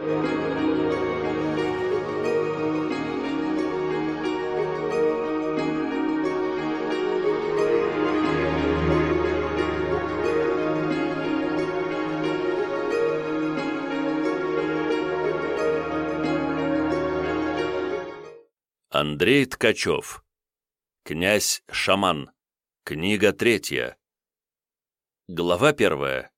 Андрей Ткачев. Князь-шаман. Книга 3. Глава 1.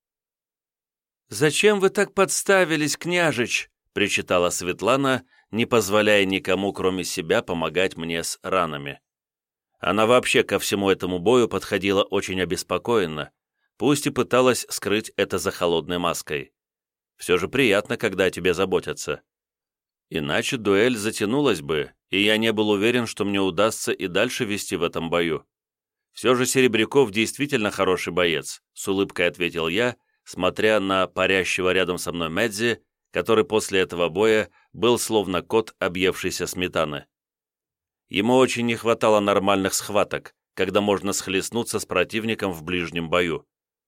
«Зачем вы так подставились, княжич?» — причитала Светлана, не позволяя никому, кроме себя, помогать мне с ранами. Она вообще ко всему этому бою подходила очень обеспокоенно, пусть и пыталась скрыть это за холодной маской. Все же приятно, когда о тебе заботятся. Иначе дуэль затянулась бы, и я не был уверен, что мне удастся и дальше вести в этом бою. Все же Серебряков действительно хороший боец, с улыбкой ответил я, смотря на парящего рядом со мной Медзи, который после этого боя был словно кот, объевшийся сметаны. Ему очень не хватало нормальных схваток, когда можно схлестнуться с противником в ближнем бою.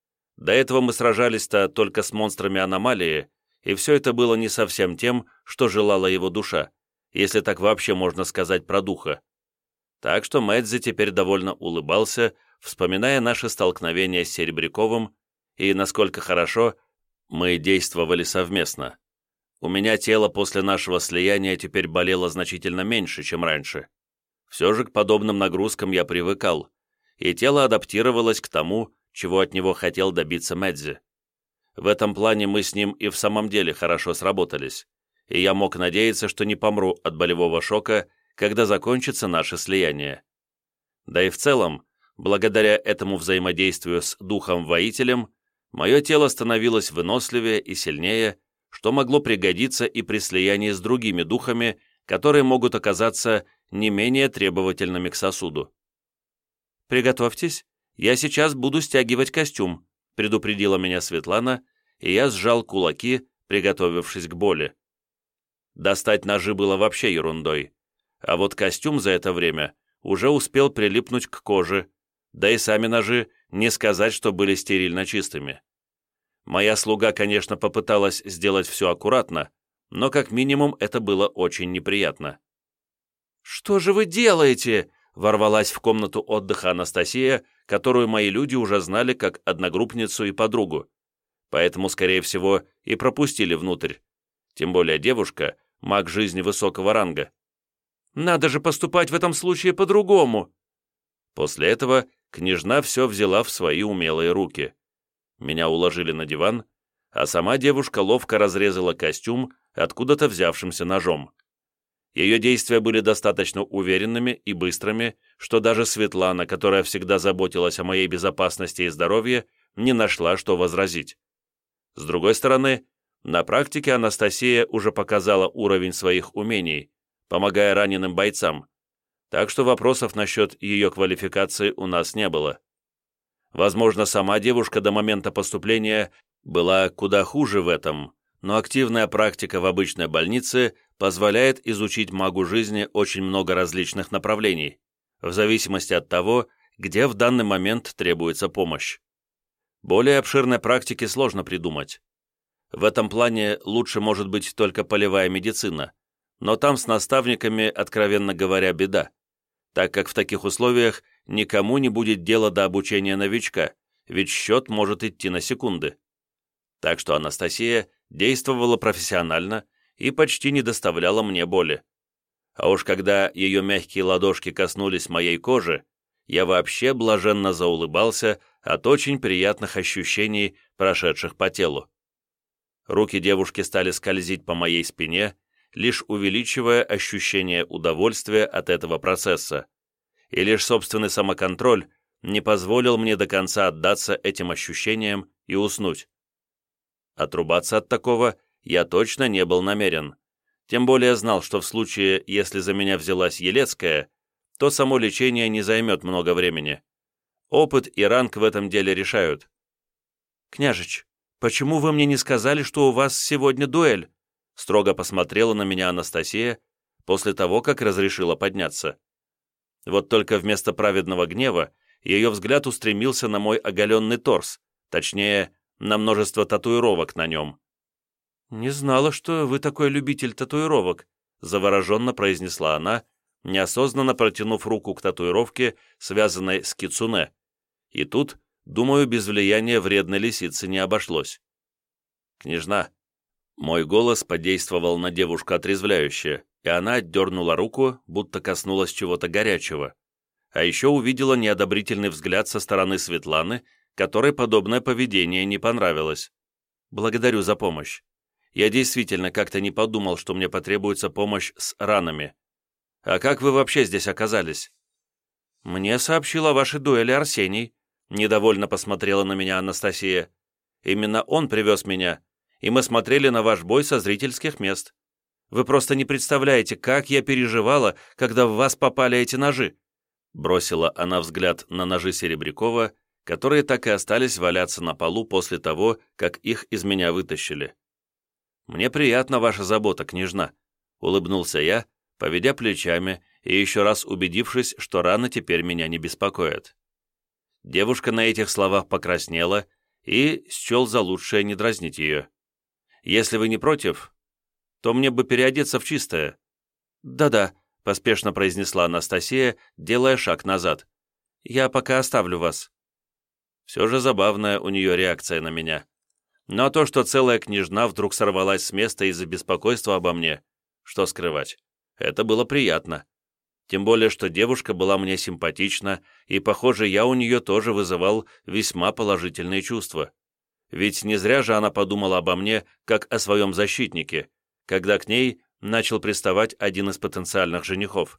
До этого мы сражались-то только с монстрами аномалии, и все это было не совсем тем, что желала его душа, если так вообще можно сказать про духа. Так что Медзи теперь довольно улыбался, вспоминая наши столкновения с Серебряковым и насколько хорошо мы действовали совместно. У меня тело после нашего слияния теперь болело значительно меньше, чем раньше. Все же к подобным нагрузкам я привыкал, и тело адаптировалось к тому, чего от него хотел добиться Медзи. В этом плане мы с ним и в самом деле хорошо сработались, и я мог надеяться, что не помру от болевого шока, когда закончится наше слияние. Да и в целом, благодаря этому взаимодействию с духом-воителем, мое тело становилось выносливее и сильнее, что могло пригодиться и при слиянии с другими духами, которые могут оказаться не менее требовательными к сосуду. «Приготовьтесь, я сейчас буду стягивать костюм», предупредила меня Светлана, и я сжал кулаки, приготовившись к боли. Достать ножи было вообще ерундой, а вот костюм за это время уже успел прилипнуть к коже, да и сами ножи не сказать, что были стерильно чистыми. Моя слуга, конечно, попыталась сделать все аккуратно, но как минимум это было очень неприятно. «Что же вы делаете?» — ворвалась в комнату отдыха Анастасия, которую мои люди уже знали как одногруппницу и подругу, поэтому, скорее всего, и пропустили внутрь. Тем более девушка — маг жизни высокого ранга. «Надо же поступать в этом случае по-другому!» После этого княжна все взяла в свои умелые руки. Меня уложили на диван, а сама девушка ловко разрезала костюм откуда-то взявшимся ножом. Ее действия были достаточно уверенными и быстрыми, что даже Светлана, которая всегда заботилась о моей безопасности и здоровье, не нашла, что возразить. С другой стороны, на практике Анастасия уже показала уровень своих умений, помогая раненым бойцам, так что вопросов насчет ее квалификации у нас не было. Возможно, сама девушка до момента поступления была куда хуже в этом, но активная практика в обычной больнице позволяет изучить магу жизни очень много различных направлений, в зависимости от того, где в данный момент требуется помощь. Более обширной практики сложно придумать. В этом плане лучше может быть только полевая медицина, но там с наставниками, откровенно говоря, беда, так как в таких условиях никому не будет дела до обучения новичка, ведь счет может идти на секунды. Так что Анастасия действовала профессионально и почти не доставляла мне боли. А уж когда ее мягкие ладошки коснулись моей кожи, я вообще блаженно заулыбался от очень приятных ощущений, прошедших по телу. Руки девушки стали скользить по моей спине, лишь увеличивая ощущение удовольствия от этого процесса, и лишь собственный самоконтроль не позволил мне до конца отдаться этим ощущениям и уснуть. Отрубаться от такого я точно не был намерен, тем более знал, что в случае, если за меня взялась Елецкая, то само лечение не займет много времени. Опыт и ранг в этом деле решают. «Княжич, почему вы мне не сказали, что у вас сегодня дуэль?» строго посмотрела на меня Анастасия после того, как разрешила подняться. Вот только вместо праведного гнева ее взгляд устремился на мой оголенный торс, точнее, на множество татуировок на нем. «Не знала, что вы такой любитель татуировок», — завороженно произнесла она, неосознанно протянув руку к татуировке, связанной с кицуне. И тут, думаю, без влияния вредной лисицы не обошлось. «Княжна». Мой голос подействовал на девушку отрезвляюще, и она отдернула руку, будто коснулась чего-то горячего. А еще увидела неодобрительный взгляд со стороны Светланы, которой подобное поведение не понравилось. «Благодарю за помощь. Я действительно как-то не подумал, что мне потребуется помощь с ранами. А как вы вообще здесь оказались?» «Мне сообщил о вашей дуэли Арсений», — недовольно посмотрела на меня Анастасия. «Именно он привез меня, и мы смотрели на ваш бой со зрительских мест. Вы просто не представляете, как я переживала, когда в вас попали эти ножи». Бросила она взгляд на ножи Серебрякова, которые так и остались валяться на полу после того, как их из меня вытащили. «Мне приятна ваша забота, княжна», — улыбнулся я, поведя плечами и еще раз убедившись, что раны теперь меня не беспокоят. Девушка на этих словах покраснела и счел за лучшее не дразнить ее. «Если вы не против, то мне бы переодеться в чистое». «Да-да», — поспешно произнесла Анастасия, делая шаг назад. «Я пока оставлю вас». Все же забавная у нее реакция на меня. Но то, что целая княжна вдруг сорвалась с места из-за беспокойства обо мне, что скрывать, это было приятно. Тем более, что девушка была мне симпатична, и, похоже, я у нее тоже вызывал весьма положительные чувства. Ведь не зря же она подумала обо мне, как о своем защитнике, когда к ней начал приставать один из потенциальных женихов.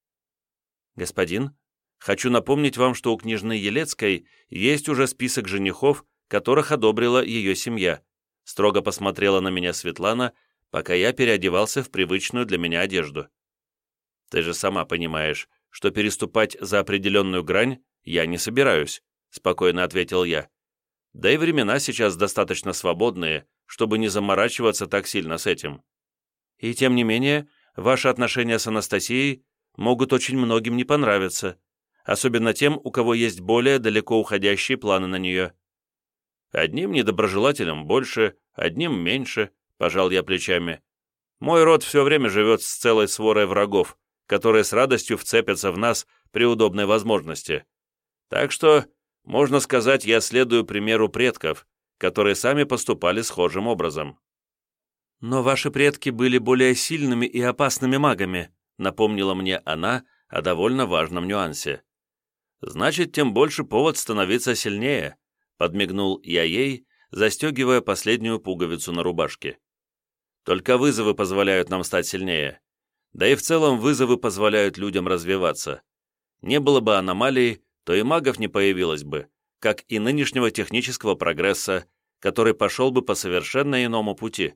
«Господин, хочу напомнить вам, что у княжны Елецкой есть уже список женихов, которых одобрила ее семья», строго посмотрела на меня Светлана, пока я переодевался в привычную для меня одежду. «Ты же сама понимаешь, что переступать за определенную грань я не собираюсь», спокойно ответил я. «Да и времена сейчас достаточно свободные, чтобы не заморачиваться так сильно с этим. И тем не менее, ваши отношения с Анастасией могут очень многим не понравиться, особенно тем, у кого есть более далеко уходящие планы на нее». «Одним недоброжелателям больше, одним меньше», — пожал я плечами. «Мой род все время живет с целой сворой врагов, которые с радостью вцепятся в нас при удобной возможности. Так что, можно сказать, я следую примеру предков, которые сами поступали схожим образом». «Но ваши предки были более сильными и опасными магами», напомнила мне она о довольно важном нюансе. «Значит, тем больше повод становиться сильнее», подмигнул я ей, застегивая последнюю пуговицу на рубашке. «Только вызовы позволяют нам стать сильнее. Да и в целом вызовы позволяют людям развиваться. Не было бы аномалий, то и магов не появилось бы, как и нынешнего технического прогресса, который пошел бы по совершенно иному пути».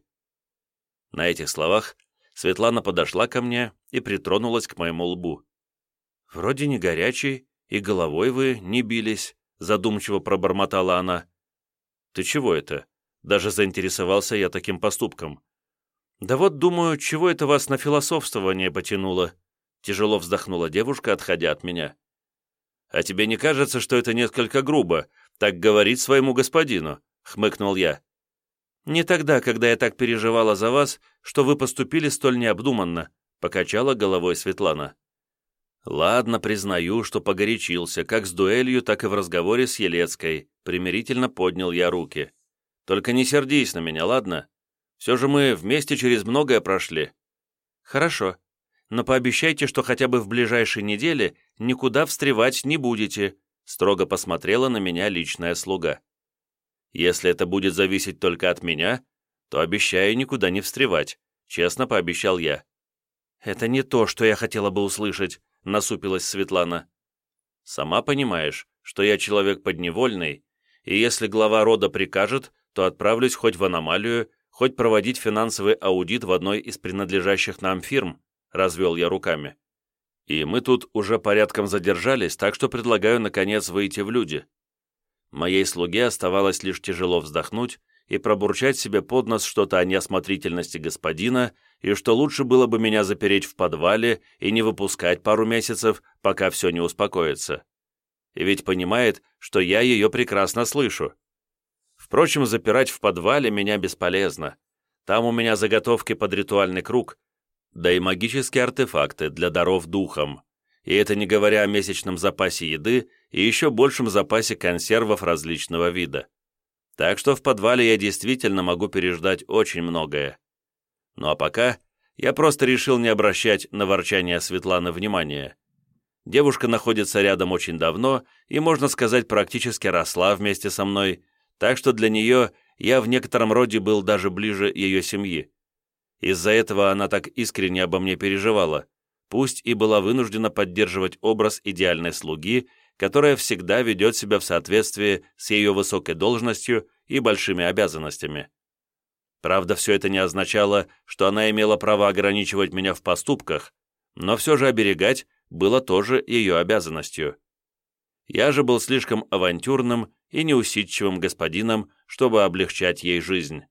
На этих словах Светлана подошла ко мне и притронулась к моему лбу. «Вроде не горячий, и головой вы не бились», задумчиво пробормотала она. «Ты чего это?» Даже заинтересовался я таким поступком. «Да вот, думаю, чего это вас на философствование потянуло?» Тяжело вздохнула девушка, отходя от меня. «А тебе не кажется, что это несколько грубо, так говорить своему господину?» Хмыкнул я. «Не тогда, когда я так переживала за вас, что вы поступили столь необдуманно», покачала головой Светлана. «Ладно, признаю, что погорячился, как с дуэлью, так и в разговоре с Елецкой», примирительно поднял я руки. «Только не сердись на меня, ладно? Все же мы вместе через многое прошли». «Хорошо, но пообещайте, что хотя бы в ближайшей неделе никуда встревать не будете», строго посмотрела на меня личная слуга. «Если это будет зависеть только от меня, то обещаю никуда не встревать», честно пообещал я. «Это не то, что я хотела бы услышать», насупилась Светлана. «Сама понимаешь, что я человек подневольный, и если глава рода прикажет, то отправлюсь хоть в аномалию, хоть проводить финансовый аудит в одной из принадлежащих нам фирм», развел я руками. «И мы тут уже порядком задержались, так что предлагаю, наконец, выйти в люди». Моей слуге оставалось лишь тяжело вздохнуть и пробурчать себе под нос что-то о неосмотрительности господина и что лучше было бы меня запереть в подвале и не выпускать пару месяцев, пока все не успокоится. И ведь понимает, что я ее прекрасно слышу. Впрочем, запирать в подвале меня бесполезно, Там у меня заготовки под ритуальный круг, да и магические артефакты для даров духом. И это не говоря о месячном запасе еды и еще большем запасе консервов различного вида. Так что в подвале я действительно могу переждать очень многое. Ну а пока я просто решил не обращать на ворчание Светланы внимания. Девушка находится рядом очень давно и, можно сказать, практически росла вместе со мной, так что для нее я в некотором роде был даже ближе ее семьи. Из-за этого она так искренне обо мне переживала, пусть и была вынуждена поддерживать образ идеальной слуги, которая всегда ведет себя в соответствии с ее высокой должностью и большими обязанностями. Правда, все это не означало, что она имела право ограничивать меня в поступках, но все же оберегать было тоже ее обязанностью. Я же был слишком авантюрным и неусидчивым господином, чтобы облегчать ей жизнь.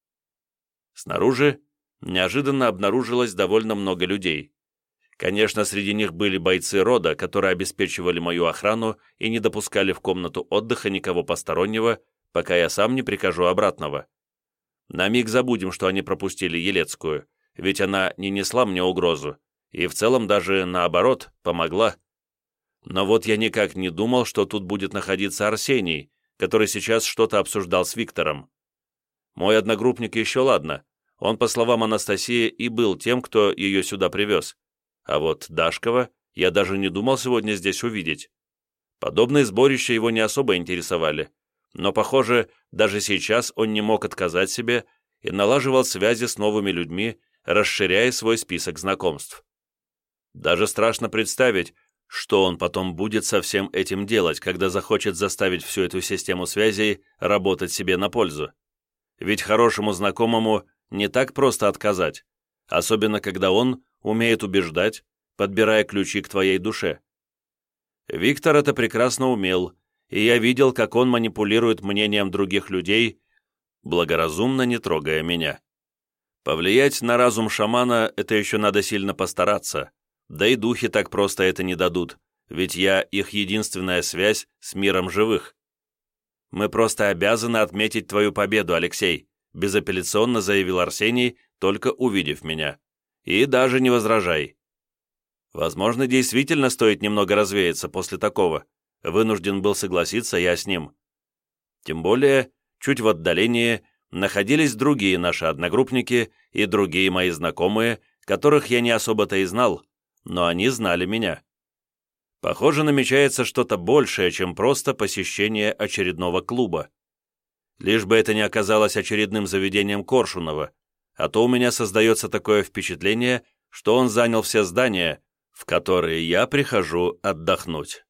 Снаружи неожиданно обнаружилось довольно много людей. Конечно, среди них были бойцы рода, которые обеспечивали мою охрану и не допускали в комнату отдыха никого постороннего, пока я сам не прикажу обратного. На миг забудем, что они пропустили Елецкую, ведь она не несла мне угрозу, и в целом даже, наоборот, помогла. Но вот я никак не думал, что тут будет находиться Арсений, который сейчас что-то обсуждал с Виктором. Мой одногруппник еще ладно, он, по словам Анастасии, и был тем, кто ее сюда привез. А вот Дашкова я даже не думал сегодня здесь увидеть. Подобные сборища его не особо интересовали, но, похоже, даже сейчас он не мог отказать себе и налаживал связи с новыми людьми, расширяя свой список знакомств. Даже страшно представить, что он потом будет со всем этим делать, когда захочет заставить всю эту систему связей работать себе на пользу. Ведь хорошему знакомому не так просто отказать, особенно когда он умеет убеждать, подбирая ключи к твоей душе. Виктор это прекрасно умел, и я видел, как он манипулирует мнением других людей, благоразумно не трогая меня. Повлиять на разум шамана — это еще надо сильно постараться, да и духи так просто это не дадут, ведь я их единственная связь с миром живых. «Мы просто обязаны отметить твою победу, Алексей», безапелляционно заявил Арсений, только увидев меня. «И даже не возражай». Возможно, действительно стоит немного развеяться после такого. Вынужден был согласиться я с ним. Тем более, чуть в отдалении находились другие наши одногруппники и другие мои знакомые, которых я не особо-то и знал, но они знали меня. Похоже, намечается что-то большее, чем просто посещение очередного клуба. Лишь бы это не оказалось очередным заведением Коршунова, а то у меня создается такое впечатление, что он занял все здания, в которые я прихожу отдохнуть.